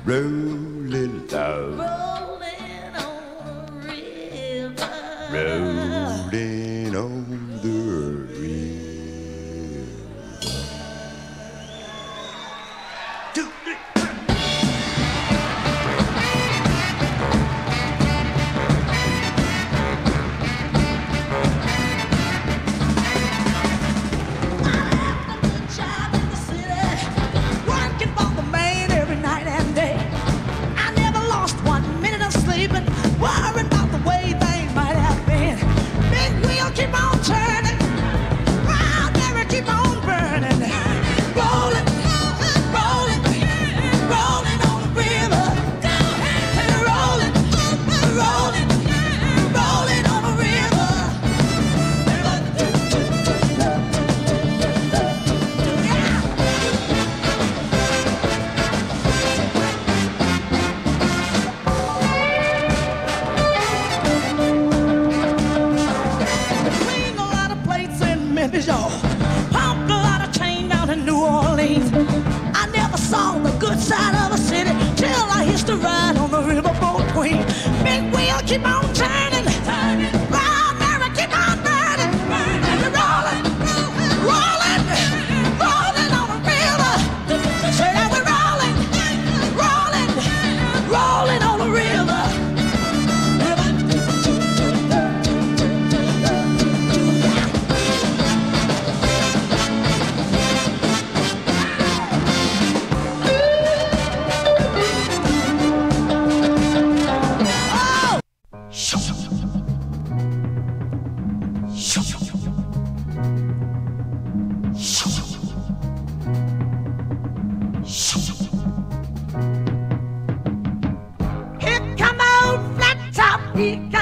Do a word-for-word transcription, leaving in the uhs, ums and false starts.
rolling loud, rolling on the river, rolling on the river. Two, three. Worrying about the way things might have been. Big wheel keep on turning, round there keep on burning. Rolling, rolling, rolling on the river. Rolling, rolling, rolling on the river. Y'all pumped a lot of chain down in New Orleans. I never saw the good side of the city till I hitched a ride on the riverboat queen. Big wheel keep on turning, turning. Round there keep on burning, burning. Rolling, rolling, rolling on the river. Say that we're rolling, rolling, rolling on the river. Here come old flat top.